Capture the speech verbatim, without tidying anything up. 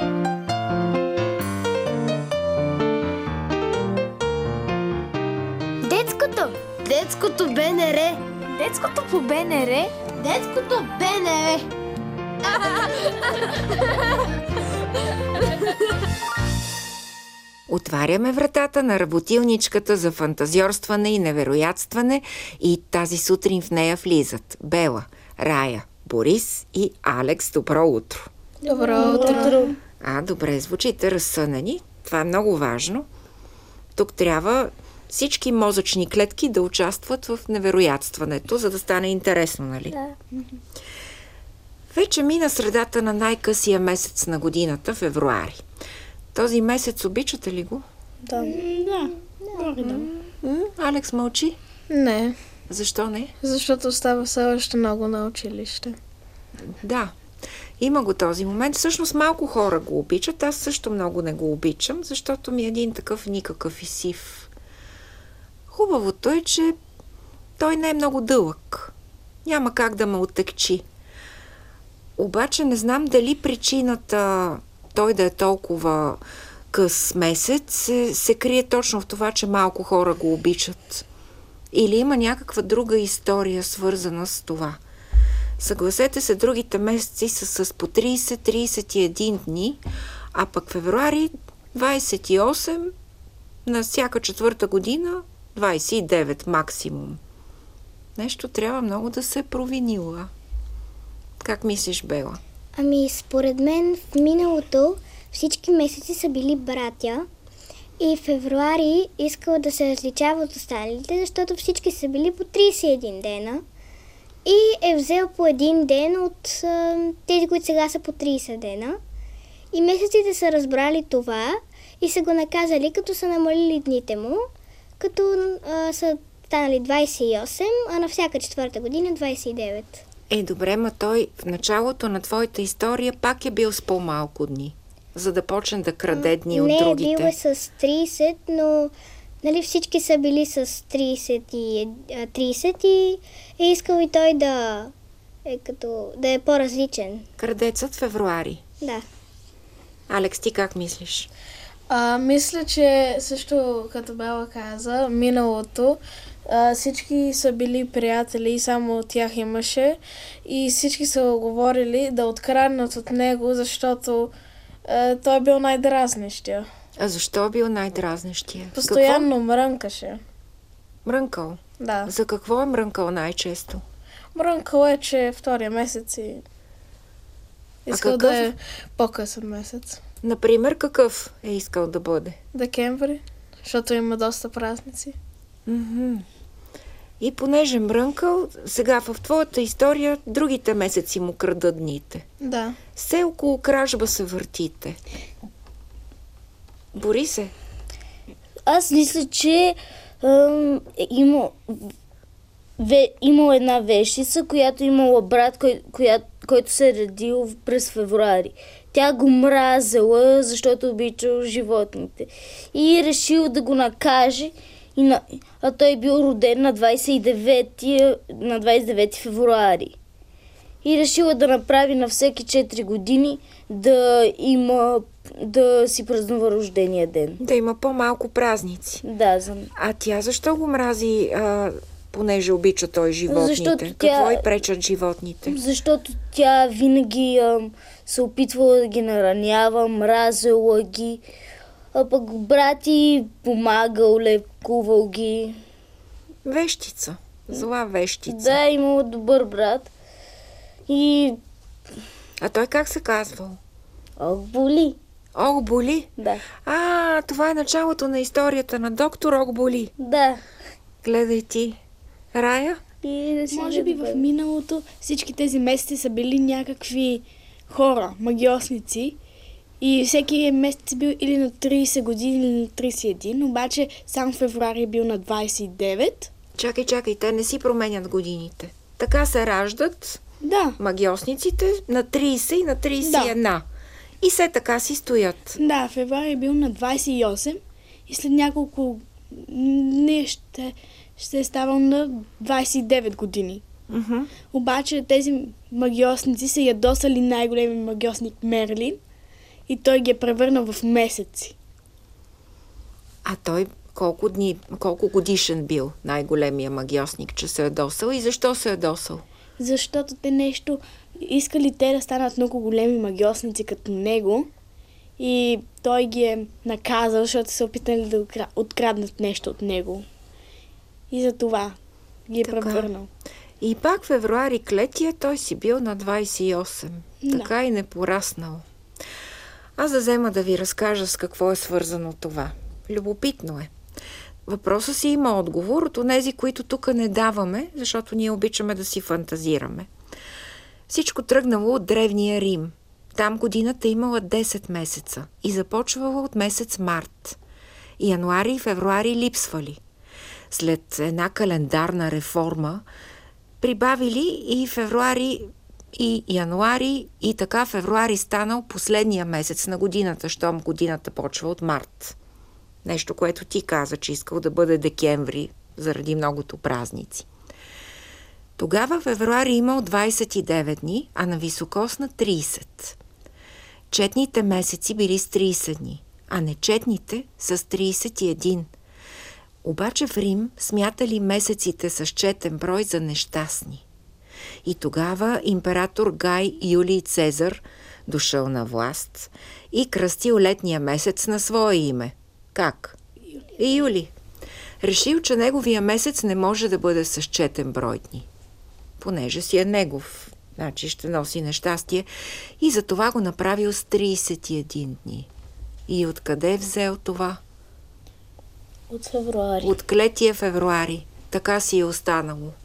Детското! Детското БНР! Детското по БНР! Детското БНР! Отваряме вратата на работилничката за фантазьорстване и невероятстване и тази сутрин в нея влизат Бела, Рая, Борис и Алекс. Добро утро! Добро утро! А, добре, звучите разсънени. Това е много важно. Тук трябва всички мозъчни клетки да участват в невероятстването, за да стане интересно, нали? Да. Вече мина средата на най-късия месец на годината, февруари. Този месец обичате ли го? Да. Да. Да. М? Алекс мълчи. Не, Защо не? защото става все още много на училище. Да, има го този момент. Всъщност малко хора го обичат. Аз също много не го обичам, защото ми е един такъв никакъв и сив. Хубавото е, че той не е много дълъг. Няма как да ме оттекчи. Обаче не знам дали причината той да е толкова къс месец се, се крие точно в това, че малко хора го обичат. Или има някаква друга история, свързана с това. Съгласете се, другите месеци са с по трийсет до трийсет и един дни, а пък февруари двайсет и осем, на всяка четвърта година двайсет и девет максимум. Нещо трябва много да се е провинила. Как мислиш, Бела? Ами, според мен в миналото всички месеци са били братя и февруари искал да се различава от останалите, защото всички са били по трийсет и един дена и е взел по един ден от а, тези, които сега са по трийсет дена. И месеците са разбрали това и са го наказали, като са намалили дните му, като а, са станали двайсет и осем, а на всяка четвърта година двайсет и девет. Е, добре, ма той в началото на твоята история пак е бил с по-малко дни, за да почне да краде дни от Не, другите. Не, бил е с трийсет, но нали, всички са били с трийсет и, трийсет и е искал и той да е, като, да е по-различен. Крадецът февруари. Да. Алекс, ти как мислиш? А, мисля, че също като Бела каза, миналото а, всички са били приятели и само от тях имаше и всички са говорили да откраднат от него, защото а, той е бил най-дразнещия. А защо е бил най-дразнещия? Постоянно Какво? мрънкаше. Мрънкал? Да. За какво е мрънкал най-често? Мрънкал е, че е втория месец и искал какъв? да е по-късен месец. Например, какъв е искал да бъде? Декември, защото има доста празници. Мгм. И понеже мрънкал, сега в твоята история другите месеци му крадат дните. Да. Все около кражба се въртите. Борисе? Аз мисля, че ам, е има, ве, имала една вещица, която имала брат, кой, коя, който се е родил през февруари. Тя го мразела, защото обичал животните. И е решил да го накаже, и на, а той бил роден на двайсет и девети, на двайсет и девети февруари. И решила да направи на всеки четири години да има, да си празнува рождения ден. Да има по-малко празници. Да, за... А тя защо го мрази, а, понеже обича той животните? Защото Какво тя- й пречат животните? Защото тя винаги ам, се опитвала да ги наранява, мразела ги, а пък брат й помагал, лекувал ги. Вещица. Зла вещица. Да, имала добър брат. И... А той как се казвал? Ох, боли. Ох, боли. Да. А, това е началото на историята на доктор Ох, боли. Да. Гледай ти. Рая? И да си Може би в добър. миналото всички тези месеци са били някакви хора, магиосници и всеки месец е бил или на трийсет години, или на трийсет и един, обаче сам февруари е бил на двайсет и девет. Чакай, чакай, те не си променят годините. Така се раждат Да, магиосниците на трийсет и на трийсет и една. И все така си стоят. да, февруари е бил на двайсет и осем и след няколко дни ще, ще е ставал на двайсет и девет години. Мгм. Обаче тези магиосници са ядосали най-големия магиосник Мерлин и той ги е превърнал в месеци. А той колко дни, колко годишен бил най-големия магиосник, че се е досал и защо се е досал? Защото те нещо искали те да станат много големи магиосници като него и той ги е наказал, защото са опитали да откраднат нещо от него. И за това ги е Така. превърнал. И пак февруари клетия, той си бил на двайсет и осем. Да. Така и не пораснал. Аз да взема да ви разкажа с какво е свързано това. Любопитно е. Въпросът си има отговор от онези, които тук не даваме, защото ние обичаме да си фантазираме. Всичко тръгнало от древния Рим. Там годината имала десет месеца и започвала от месец март. Януари и февруари липсвали. След една календарна реформа прибавили и февруари и януари и така февруари станал последния месец на годината, щом годината почва от март. Нещо, което ти каза, че искал да бъде декември заради многото празници. Тогава февруари имал двайсет и девет дни, а на високос на трийсет. Четните месеци били с трийсет дни, а нечетните с трийсет и един. Обаче в Рим смятали месеците с четен брой за нещастни. И тогава император Гай Юлий Цезар дошъл на власт и кръстил летния месец на свое име. Как? И Юли. Решил, че неговия месец не може да бъде с четен брой дни. Понеже си е негов, значи ще носи нещастие, и затова го направил с трийсет и един дни. И откъде взел това? От февруари. От клетия февруари. Така си е останало.